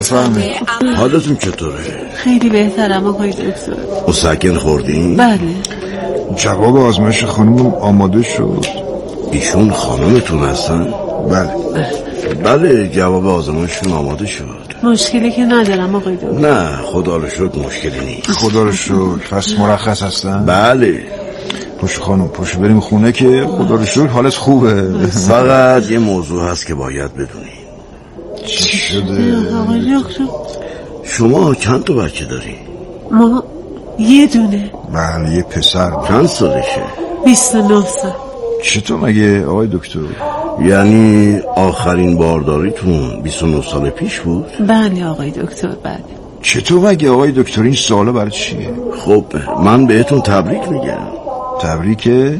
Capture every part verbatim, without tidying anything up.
فهمی. حالتون چطوره؟ خیلی بهترم آقای دکتر. مسکن خوردین؟ بله. جواب آزمایش خانمم آماده شد. ایشون خانمتون هستن؟ بله. بله جواب آزمایششون آماده شد. مشکلی که ندارم آقای دکتر. نه خدا رو شکر مشکلی نیست. خدا رو شکر. پس مرخص هستن؟ بله. پشت خانم پشت بریم خونه که خدا رو شکر حالت خوبه. فقط یه موضوع هست که باید بدونی. چی شده؟ آقای دکتر شما چند تا بچه داری؟ ما یه دونه. بله یه پسر. چند سالشه؟ بیست و نه سال. چطور مگه آقای دکتر؟ یعنی آخرین بارداریتون بیست و نه سال پیش بود؟ بله آقای دکتر بله. چطور مگه آقای دکتر؟ این سوالا برای چیه؟ خب من بهتون تبریک میگم. تبریکه؟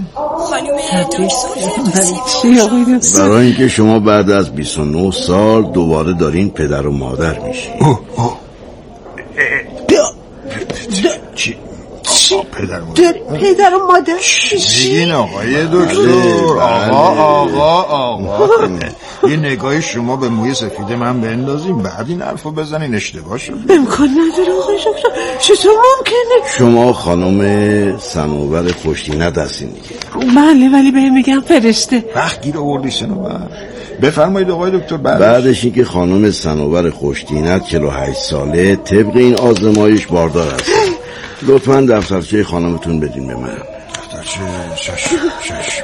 برای اینکه شما بعد از بیست و نه سال دوباره دارین پدر و مادر میشین. اوه اوه چی؟ چی؟ پدر و مادر پدر و مادر میگین آقای دکتر؟ آقا آقا آقا یه نگاه شما به موی سفید من بندازیم بعد این حرفو بزنین اشتباه شد. امکان نداره آقای دکتر. چطور ممکنه؟ شما خانم صنوبر خوشتینت هستین دیگه؟ بله ولی بهم میگم فرشته. وقت گیر آوردی صنوبر. بفرمایید آقای دکتر. بعدش بعدش این که خانم صنوبر خوشتینت چهل و هشت ساله طبق این آزمایش باردار هست. لطفاً دفترچه خانمتون بدین به من. دفترچه شش شش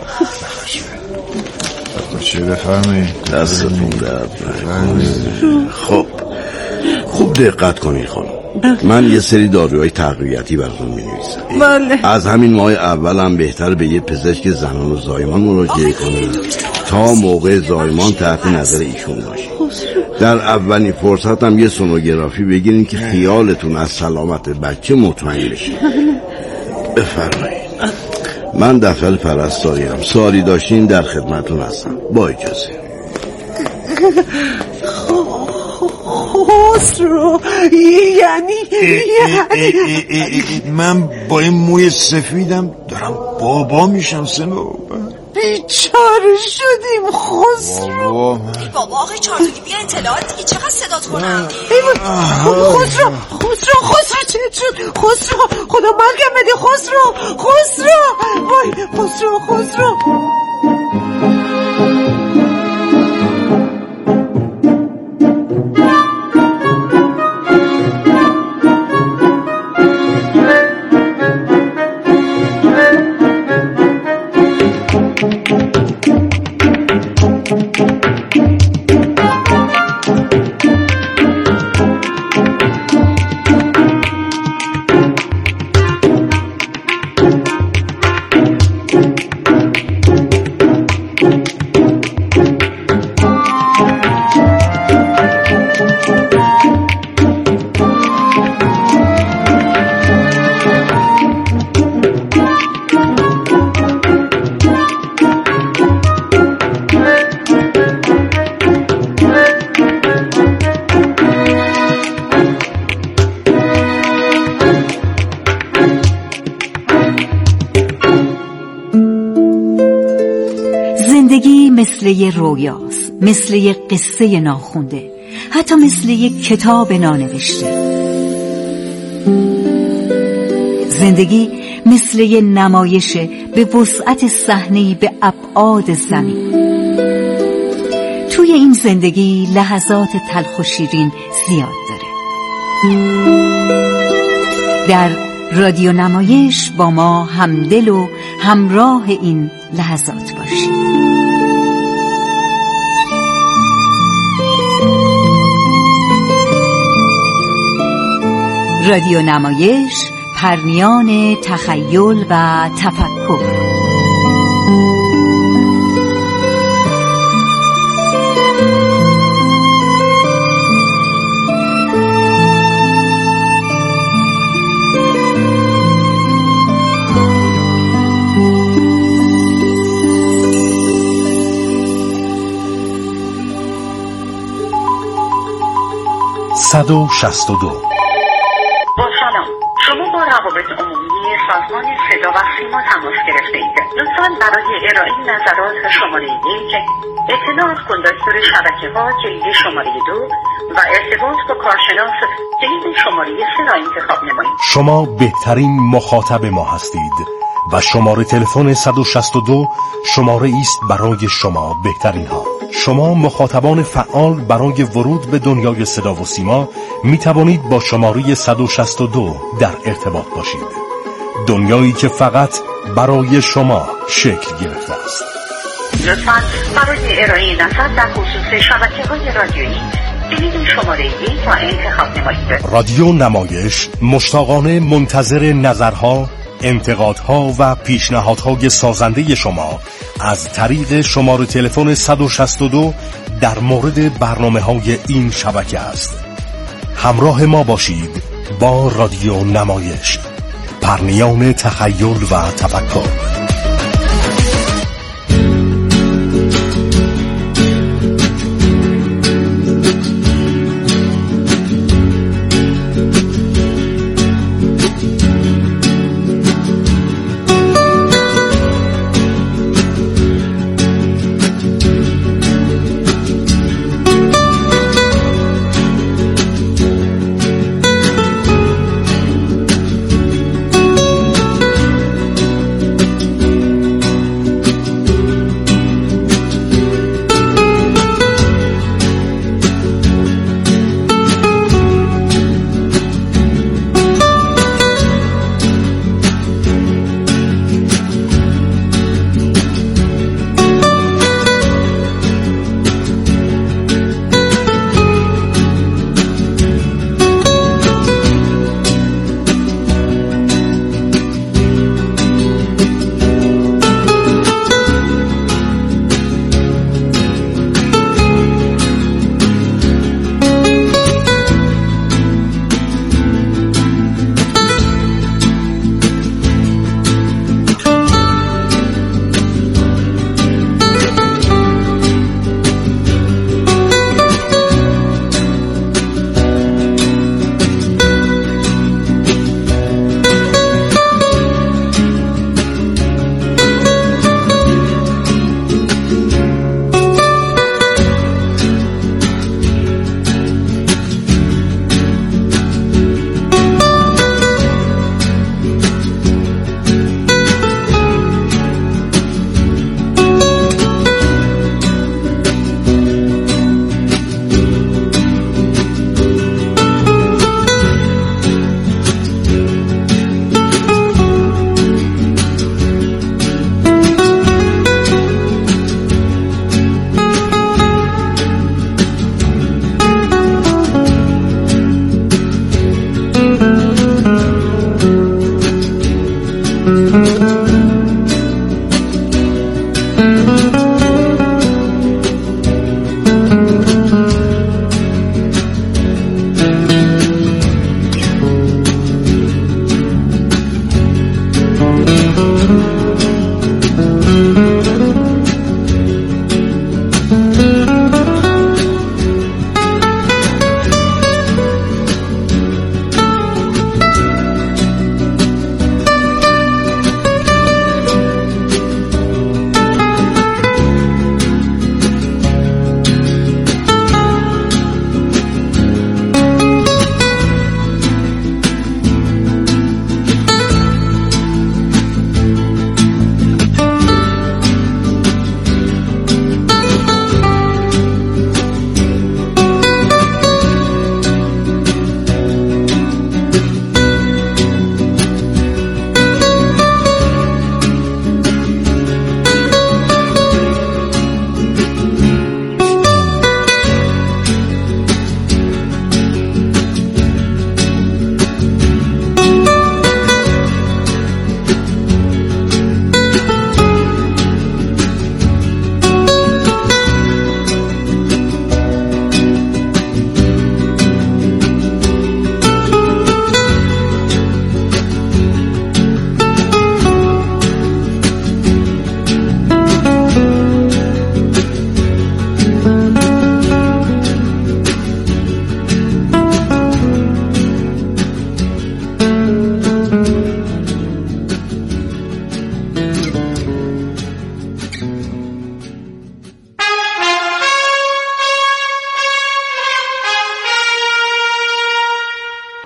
دفترچه بفرمایید. دستتون درد نکنه. خب خوب دقت کنید خانم. من یه سری داروهای تقویتی براتون می‌نویسم. بله. از همین ماه اول هم بهتر به یه پزشک زنان و زایمان مراجعه کنید تا موقع زایمان تحت نظر ایشون باشه. در اولین فرصت هم یه سونوگرافی بگیرین که خیالتون از سلامت بچه مطمئن بشه. بفرمایید. من دفتر پرستاریم. سوالی داشتین در خدمتون هستم. با اجازه. خسرو یعنی یعنی من با این موی سفیدم دارم بابا میشم صنوبر. بیچاره شدیم خسرو. بابا آقای چارتوگی بیا اطلاعات دیگه چقدر صدات کنم. خسرو خسرو خسرو چه شد؟ خسرو خدا مرگم بده. خسرو خسرو وای خسرو خسرو مثل یه رویاست، مثل یه قصه ناخونده، حتی مثل یه کتاب نانوشته. زندگی مثل یه نمایشه به وسعت صحنه‌ای به ابعاد زمین. توی این زندگی لحظات تلخ و شیرین زیاد داره. در رادیو نمایش با ما همدل و همراه این لحظات باشید. رادیو نمایش، پرنیان تخیل و تفکر. صد و شصت و دو. با سلام، شما با روابط عمومی سازمان صدا و سیما تماس گرفته اید. لطفاً برای ارائه نظرات شماره یک، اطلاع از کندکتور شبکه ها کلید شماره دو و ارتباط با کارشناس کلید شماره سه را انتخاب نمایید. شما بهترین مخاطب ما هستید و شماره تلفن صد و شصت و دو شماره است برای شما بهترین ها. شما مخاطبان فعال برای ورود به دنیای صدا و سیما می توانید با شماره صد و شصت و دو در ارتباط باشید. دنیایی که فقط برای شما شکل گرفته است. لطفاً برای ارائه نظر در خصوص شبکه‌های رادیویی کلید شماره یک را انتخاب نمایید. رادیو نمایش مشتاقانه منتظر نظرها، انتقادها و پیشنهادهای سازنده شما از طریق شماره تلفن صد و شصت و دو در مورد برنامه‌های این شبکه است. همراه ما باشید با رادیو نمایش، پرنیان تخیل و تفکر.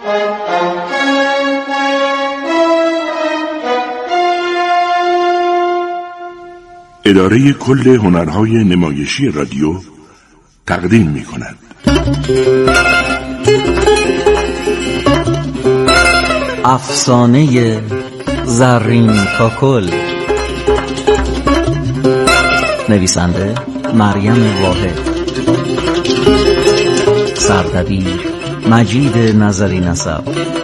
اداره کل هنرهای نمایشی رادیو تقدیم می کند. افسانه زرین کاکل. نویسنده مریم واحد، سردبیر مجید نظری نسب.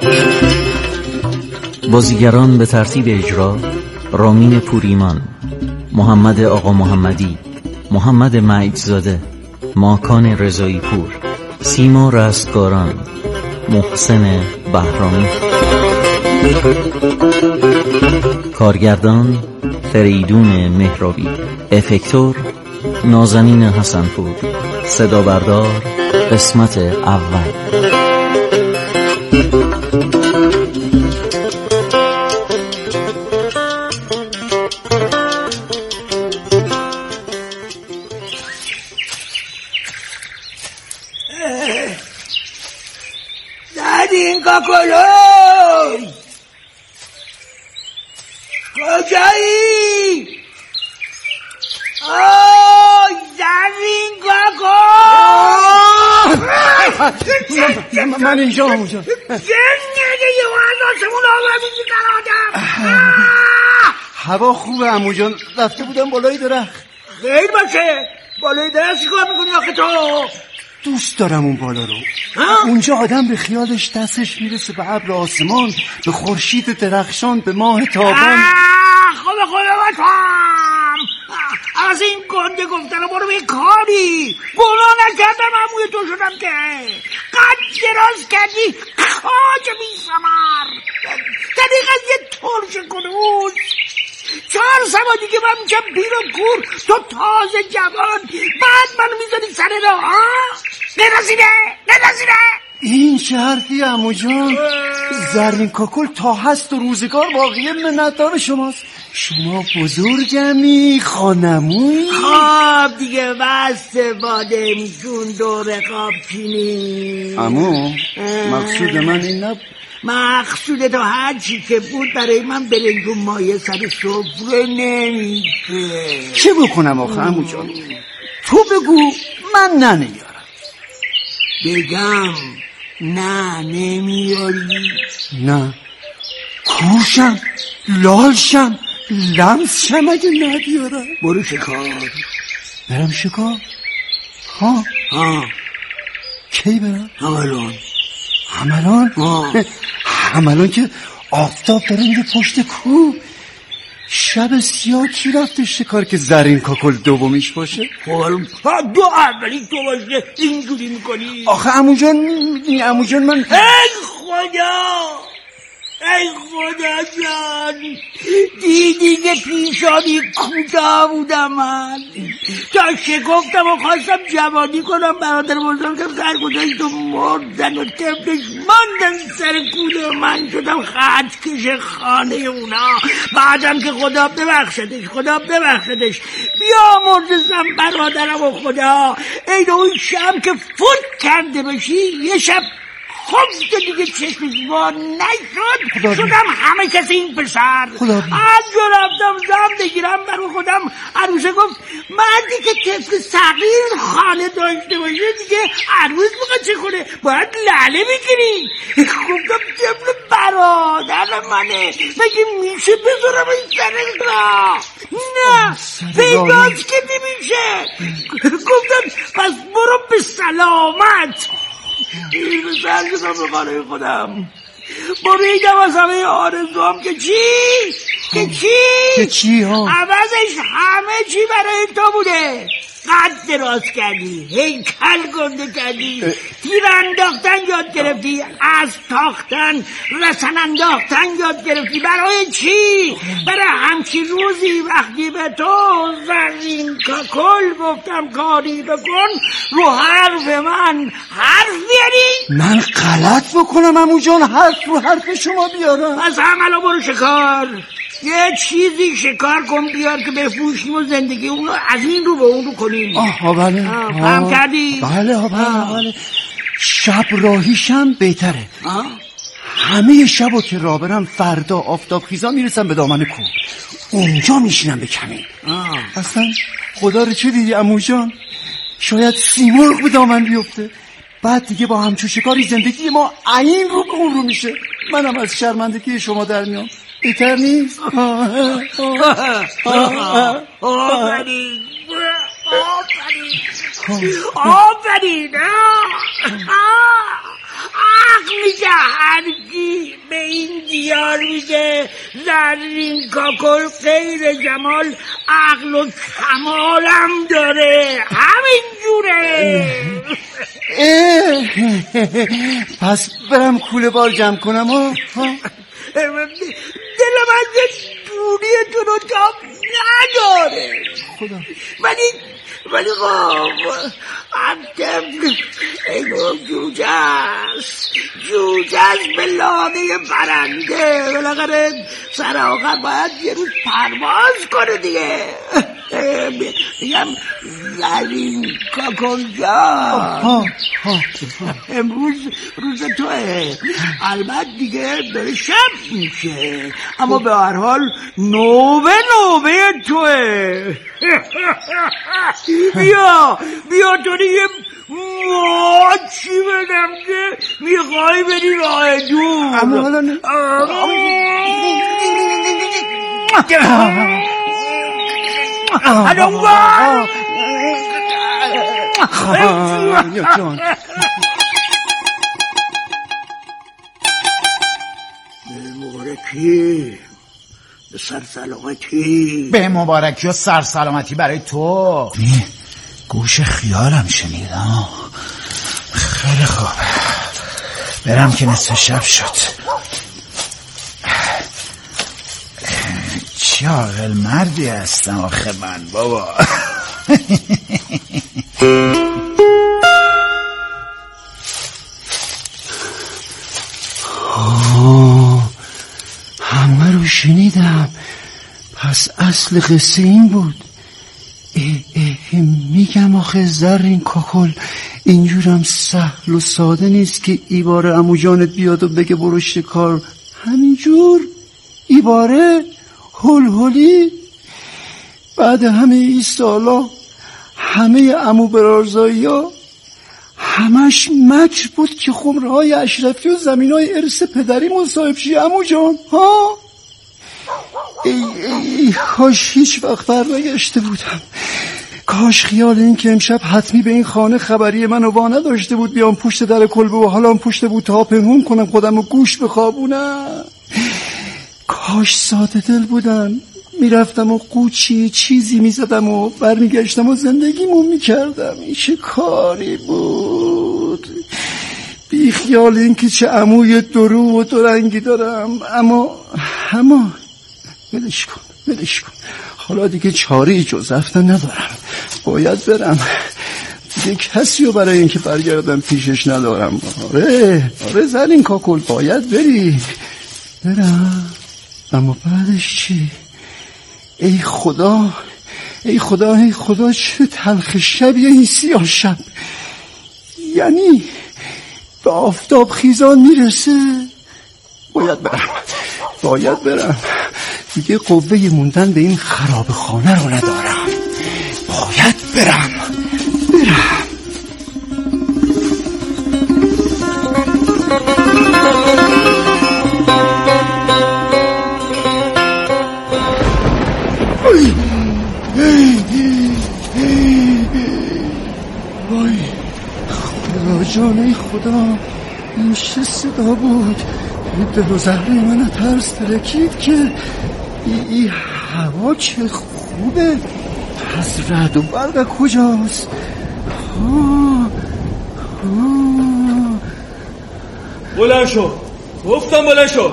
بازیگران به ترتیب اجرا: رامین پوریمان، محمد آقا محمدی، محمد معیدزاده، ماکان رضایی پور، سیما رستگاران، محسن بهرامی. کارگردان فریدون مهرابی، افکتور نازنین حسنپور، صدا بردار قسمت اول. زرین کاکلوی کجایی؟ آی زرین کاکل من اینجا هم اونجا نگه یه وحد آسمون آوردی قرادم. هوا خوبه عمو جان، رفته بودم بالای درخت. خیر باشه، بالای درخت چیکار میکنی آخه تو؟ دوست دارم اون بالا رو. اونجا آدم به خیالش دستش میرسه به ابر آسمان، به خورشید درخشان، به ماه تابان. خدا خدا باتم از این گنده گفتن برو به کاری. گناه نکردم عموی تو شدم که قد دراز کردی خاک بی ثمر. دقیقا یه ترش کنوز چهار سوا دیگه من میشم پیر و کور، تو تازه جوان، بعد منو میذاری سر راه. نرسیده نرسیده. این چه حرفی عمو جان؟ زرین کاکل تا هست و روزگار باقی منتدار شماست. شما بزرگمی، خانموی. خب دیگه بس باده میشون دور خواب چینی. عمو مقصود من این نبود. مقصود تو هر چی که بود برای من برنج و مایه سر سفره نمیشه. چه بکنم آخه عمو جان؟ تو بگو من ننیارم. بگم نه نمیاری؟ نه کوشم لالشم لمس شم اگه ندیارم. برو شکار. برم شکار؟ ها ها کی برم؟ همالان. همالان؟ ها همالان که آفتاب داره میره پشت کوه. شب سیاه کی رفته شکار که زرین کاکل دومیش باشه؟ دو اولی تو باشه اینجوری میکنی؟ آخه عمو جان عمو جان من ای خدا ای خدا جان، دیدی که پیشانی کوتاه بودم من، تا شکفتم و خواستم جوانی کنم. برادر بزرگم سرگذشت و مردن و طفلش ماندن سر کوله من، شدم خطکش خانه اونا. بعدم که خدا ببخشدش خدا ببخشدش بیامرزم برادرم و خدا. ای اون شب که فوت کرده باشی یه شب خب دیگه چشمش وار نشد، شدم همه کسی این پسر. از جو رفتم زم بگیرم برو خودم. عروسه گفت مردی که طفل صغیر خانه داشته باشه دیگه عروس بخواد چه کنه، باید لعله بگیری. گفتم طفل برادر منه مگه میشه بذارم این سر را؟ نه پیداست که نمیشه. گفتم پس برو به سلامت. دیر به سر شدم به خانه خودم، بریدم از همه آرزوام که چی؟ که چی؟ که چی ها؟ عوضش همه چی برای تو بوده. قد دراز کردی، هیکل گنده کردی، تیر انداختن یاد گرفتی، از تاختن رسن انداختن یاد گرفتی. برای چی؟ برای همچی روزی وقتی به تو زرین کاکل گفتم کاری بکن رو حرف من حرف بیاری؟ من غلط بکنم عمو جان حرف رو حرف شما بیارم؟ از همالا برو شکار، یه چیزی شکار کن بیار که بفروشیم و زندگی اونو از این رو به اون رو کنیم. آه بله. فهم کردی؟ بله بله بله. شب راهیشم بهتره. آه؟ همه شبو که راه برم فردا آفتاب خیزا میرسم به دامن کوه، اونجا میشینم به کمین. اصلا خدا رو چه دیدی عمو جان؟ شاید سیمرغ به دامن بیفته، بعد دیگه با همچون شکاری زندگی ما عین رو به اون رو میشه. منم از شرمندگی شما در میام. بهتر نیست؟ آفرین آفرین آفرین. عقل میشه هرگی به این دیار میشه زرین کاکل غیر جمال عقل و کمالم داره، همین جوره. پس برم کوله بار جمع کنم ها. دل من یه دوری تو رو تاب نداره خدا، ولی ولی خب عبدم اینو جوجه است، جوجه است به لانه پرنده، بالاخره سر آخر باید یه روز پرواز کنه دیگه. میگم زرین کاکل جان، امروز روز توه، البته دیگه داره شب میشه، اما به هر حال نوبه نوبه توه. بیا بیا تو دیگه ماچی بدم که میخوای بری راه دور. اما حالا الان مبارکی به سر سلامتی. به مبارکی و سر سلامتی برای تو. گوش خیالم شنیدم. خیلی خوب، برم که نصف شب شد. چه عاقل مردی هستم آخه من بابا. همه رو شنیدم، پس اصل قصه این بود. اه اه میگم آخه زرین کاکل اینجورم سهل و ساده نیست که ایباره عمو جانت بیاد و بگه برو شکار. همینجور ایباره هل هلی بعد همه ای سالا همه عمو برارزایی ها همش مکر بود که خمره های اشرفی و زمین های ارث پدری مصاحب شی عمو جان ها. ای, ای, ای کاش هیچ وقت برنگشته بودم، کاش خیال این که امشب حتمی به این خانه خبری منو وا نداشته بود بیام پشت در کلبه و حالا پشت بود تا پنهون کنم خودم و گوش بخوابونم. کاش ساده دل بودم، میرفتم و قوچی چیزی میزدم و برمیگشتم و زندگیمو میکردم. این چه کاری بود، بی خیال این که چه عموی درو و درنگی دارم. اما اما ولش کن ولش کن، حالا دیگه چاری جز رفتن ندارم، باید برم. دیگه کسی رو برای اینکه برگردم پیشش ندارم. آره آره زرین کاکل باید بری. برم اما بعدش چی؟ ای خدا ای خدا ای خدا چه تلخ شبیه این سیاه شب، یعنی به آفتاب خیزان میرسه. باید برم باید برم دیگه قوه موندن به این خراب خانه رو ندارم. باید برم برم وای خدا جان، ای خدا این چه صدا بود؟ دل و زهره من ترس ترکید که ای, ای هوا چه خوبه، پس رعد و برق کجاست؟ بلند شو، گفتم بلند شو.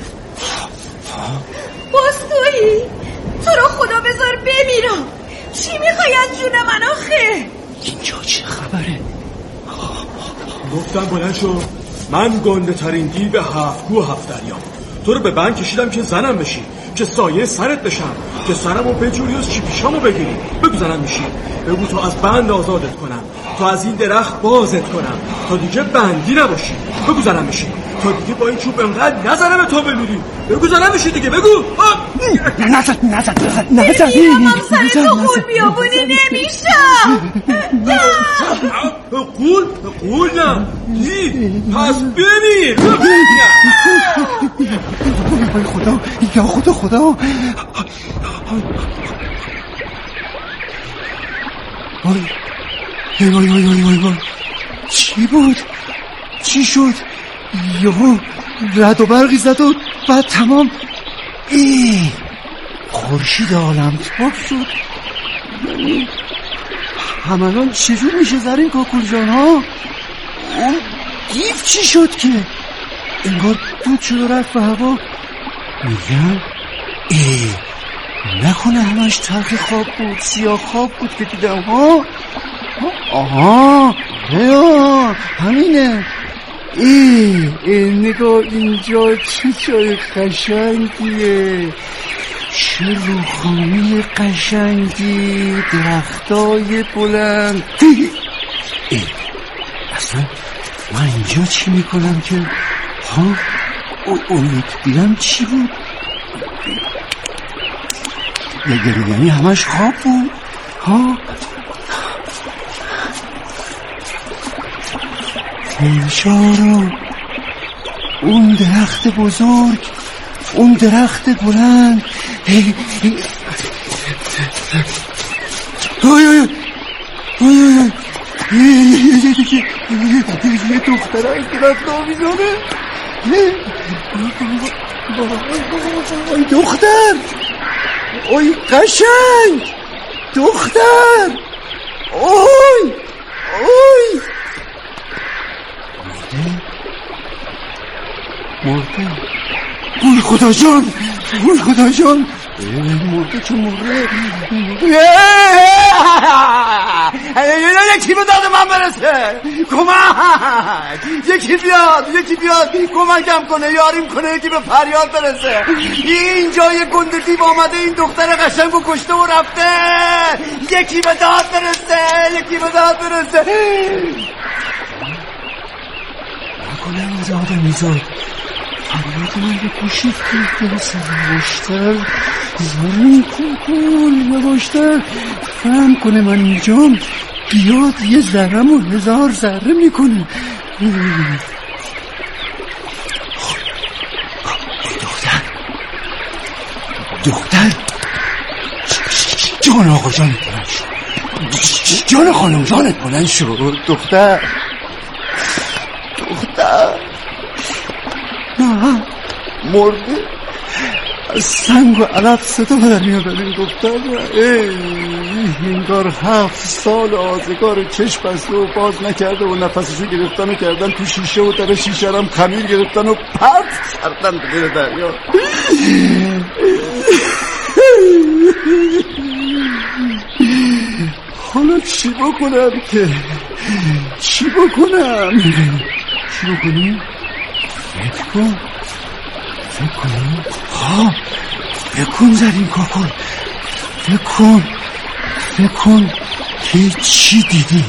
باز تویی؟ تو رو خدا بذار بمیرم. چی میخوای از جون من آخه؟ اینجا چه خبره؟ گفتم بلند شو. من گنده ترین دیو هفت گو هفت دریا. تو رو به بند کشیدم که زنم بشی، که سایه سرت بشم، که سرمو بجوری و چی پیشمو بگیری. بگو زنم میشی، بگو تو از بند آزادت کنم، تا از این درخت بازت کنم تا دیگه بندی نباشی. بگو زنم بشی تا دیگه با این چوب انقدر نزنم تا بمیری. بگو زنم بشی دیگه، بگو. نزد نزد نزد نزد میمیرم سر تو قول بیابونی نمیشم. قول قول نه دی پس بمیر. ای خدا، یا خدا خدا. وای وای وای وای وای وای چی بود؟ چی شد؟ یهو رد و برقی زد و بعد تمام ای خورشید عالم تاب شد. یعنی همالان چجور میشه زرین کاکل جان ها؟ اون دیو چی شد که انگار دود شد و رفت به هوا؟ میگم ای نکنه همش تلخ خواب بود، سیاه خواب بود که دیدم ها؟ آها یا همینه. ای ای نگاه اینجا چه جای قشنگیه، چه روخانی قشنگی، درختای بلند. ای اصلا من اینجا چی میکنم که ها؟ اون دیدم چی بود؟ یعنی همش خواب بود ها؟ انشارو اون درخت بزرگ، اون درخت بلند. ای ای اوی اوی یه دختر از درخت آویزانه. ای دختر، اوی قشنگ دختر، اوی اوی مرده. اوی خدا جان، اوی خدا جان، مرده چه مرده. یکی به داد من برسه، کمک، یکی بیاد، یکی بیاد کمکم کنه، یاریم کنه، یکی به فریاد برسه. اینجا یه گنده دیو آمده این دختر قشنگو کشته و رفته. یکی به داد برسه، یکی به داد برسه. نکنه از آدم میزاد فریاد من به پوشید که برسه. یواشتر زارین کن یواشتر فهم کنه من اینجام، بیاد یه ذرم و هزار ذره میکنه. دختر دختر جان آقا جانت بلند شد، جان خانم جانت بلند شد. دختر دختر نه مرده، از سنگ و علف صدا در میاد این دختر. ای انگار هفت سال آزگار چشم بسته و باز نکرده و نفسشو گرفتن و کردن تو شیشه و در شیشه هم خمیر گرفتن و پرت کردن به دریا. حالا چی بکنم که چی بکنم چی بکنی؟ فکر کن فکر کنی؟ ها فکر کن زرین کاکل، فکر کن فکر کن که چی دیدی؟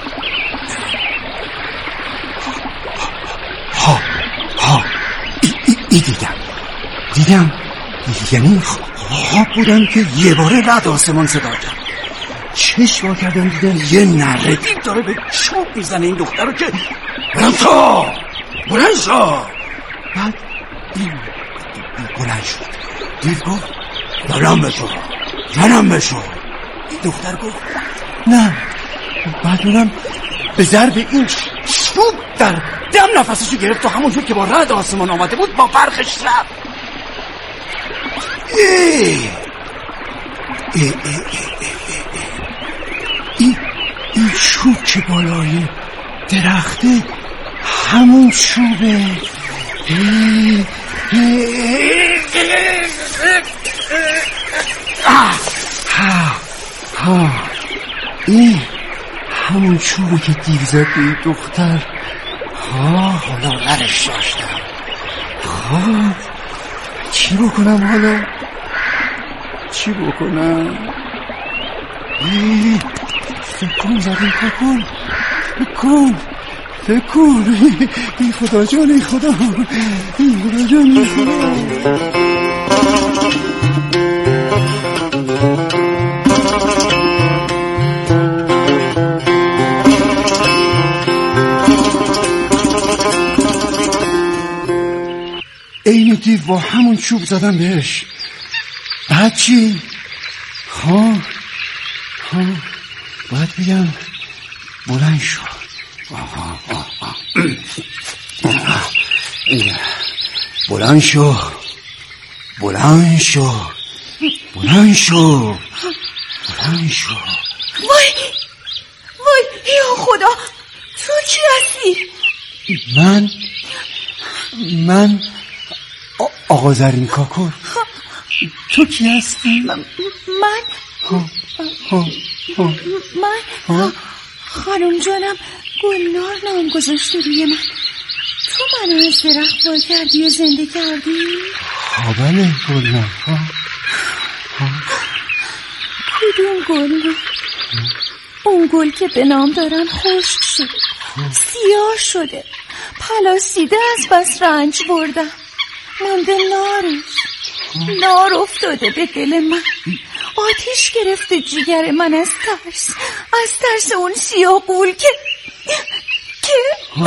ها ها ای, ای, ای دیدم دیدم یعنی خواب بودم که یه باره رد آسمان صدا کرد، چشم کردم دیدم یه نره دیو داره به چوب میزنه این دختر رو که بلند شو بلند شو. بعد این بلند شد، دیو گفت زنم بشو زنم بشو. این دختر گفت نه. بعد اونم به ضرب این چوب در دم نفسشو گرفت و همونجور که با رد آسمان آمده بود با فرخش رفت. ای ای ای ای این این چوب که بالای درخته همون چوبه. ای ای ها ها این همون چوبه که دیو زد به این دختر. ها حالا لرش داشتم. ها چی بکنم حالا چی بکنم؟ ای فکر کن زدیم کاکل فکر کن فکر کن ای خدا جان ای خدا ای خدا جان ای خدا. این دیو با همون چوب زدم بهش. بعد چی؟ ها ها باید بگم بلند شو. آه آه آه. بلند شو بلند شو بلند شو بلند شو. وای وای یا خدا، تو چی هستی؟ من من آقا زرین کاکل. تو کی هستی؟ من من ها ها ها من خانم جانم گلنار نام گذاشته روی من. تو منو از درخت وا کردی و زنده کردی؟ ها بله گلنار. ها ها کدوم گلنار؟ اون گل که به نام دارم خشک شده، سیاه شده، پلاسیده، از بس رنج بردم، مونده نارش. نار افتاده به دل من، آتیش گرفته جگر من از ترس، از ترس اون سیاه گول که که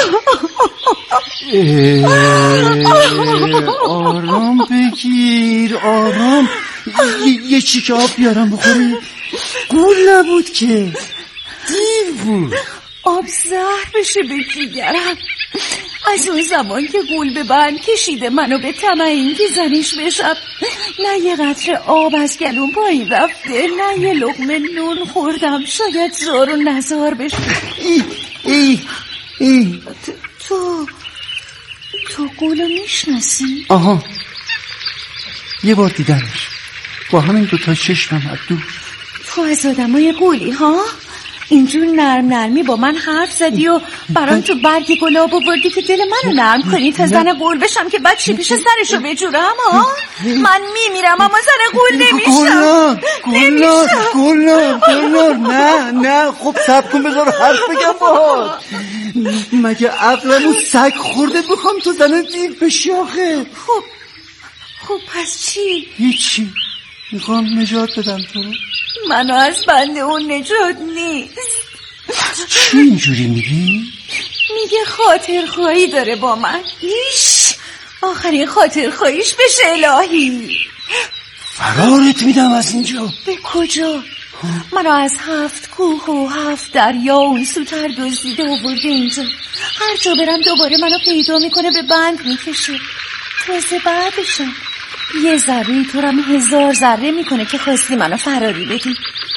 آرام بگیر آرام. یه چیکه آب بیارم بخوری. گول نبود که، دیو بود. آب زهر بشه به جگرم. از اون زمان که گول به بند کشیده منو به طمع اینکه زنش بشم، نه یه قطره آب از گلوم پایین رفته، نه یه لقمه نون خوردم. شاید زار و نزار بشه. ای ای ای تو تو گولو میشناسی؟ آها، یه بار دیدنش با همین دوتا چشمم از دور. تو از آدمای گولی ها؟ اینجور نرم نرمی با من حرف زدی و برام تو برگ گلاب آوردی که دل منو نرم کنی تا زن قول بشم که بعد چی پیش سرشو بجورم ها؟ من میمیرم اما زن قول نمیشم. گلنار گلنار گلنار گلنار نه نه. خب صبر کن بذار حرف بگم باهات. مگه عقلمو سگ خورده بخوام تو زن دیو بشی آخه؟ خب خب پس چی؟ هیچی، میخوام نجات بدم تو رو. منو از بند اون نجات نیست. چی اینجوری میگی؟ میگه خاطر خواهی داره با من. ایش آخرین خاطر خواهیش بشه الهی. فرارت میدم از اینجا. به کجا؟ منو از هفت کوه و هفت دریا اون سوتر دزدیده آورده اینجا. هر جا برم دوباره منو پیدا میکنه، به بند میکشه. تازه بعدشم یه ذره تو رم هزار ذره میکنه که خواستی منو فراری بدی.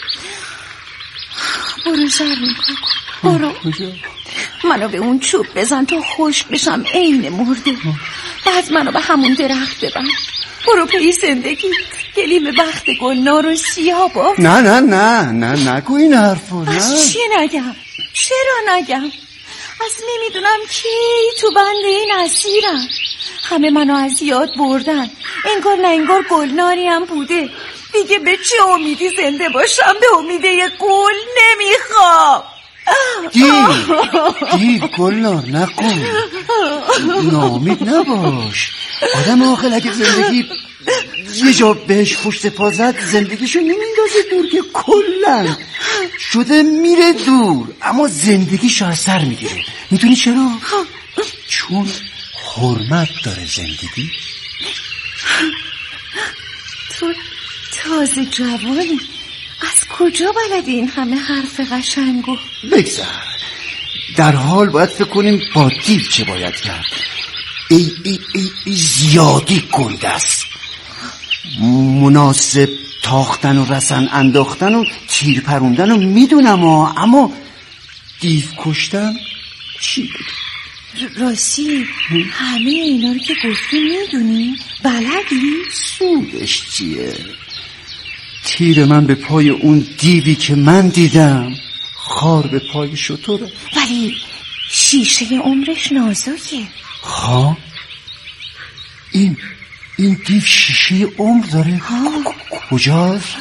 برو زرین کاکل برو. منو به اون چوب بزن تا خشک بشم عین مرده. بعد منو به همون درخت ببند. برو پی زندگی. گلیم بخت گلنار و سیاه باف. نه نه نه نه نگو این حرفو. نه از چی نگم؟ چرا نگم؟ از نمیدونم کی تو بند این اسیرم. همه منو از یاد بردن. انگار نه انگار گلناری هم بوده. دیگه به چه امیدی زنده باشم؟ به امیده یه گل نمیخوام. دیو دیو گلنار نکن، ناامید نباش. آدم عاقل اگه زندگی یه جا بهش پشت پا زد زندگیشو نمیندازه دور که کلن شده میره دور، اما زندگیشو از سر میگیره. میدونی چرا؟ چون حرمت داره زندگی. تو تازه جوانی، از کجا بلدی این همه حرف قشنگو؟ بگذر، در حال باید فکر کنیم با دیو چه باید کرد. ای ای ای, ای زیادی گنده است. مناسب تاختن و رسن انداختن و تیر پروندن رو میدونم، اما دیو کشتن چی بود؟ راستی همه اینا رو که گفتی میدونی؟ بلدی؟ سودش چیه؟ تیر من به پای اون دیوی که من دیدم، خار به پای شتره. ولی شیشه عمرش نازکه. ها؟ این این دیو شیشه عمر داره؟ کجاست؟